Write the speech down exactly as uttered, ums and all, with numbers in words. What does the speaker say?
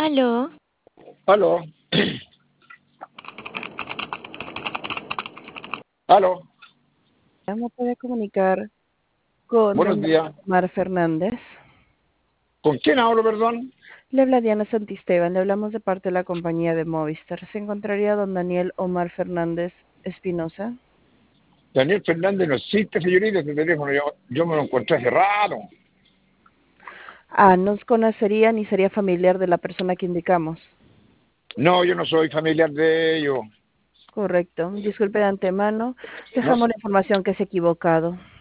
Aló, Aló, aló, ¿Me puede comunicar con buenos doña días. Mar Fernández? ¿Con quién hablo, perdón? Le habla Diana Santisteban, le hablamos de parte de la compañía de Movistar. ¿Se encontraría don Daniel Omar Fernández Espinosa? Daniel Fernández no existe, señorita, este teléfono yo, yo me lo encontré hace rato. Ah, ¿nos conocería ni sería familiar de la persona que indicamos? No, yo no soy familiar de ellos. Correcto. Disculpe de antemano, No, dejamos la información que es equivocado.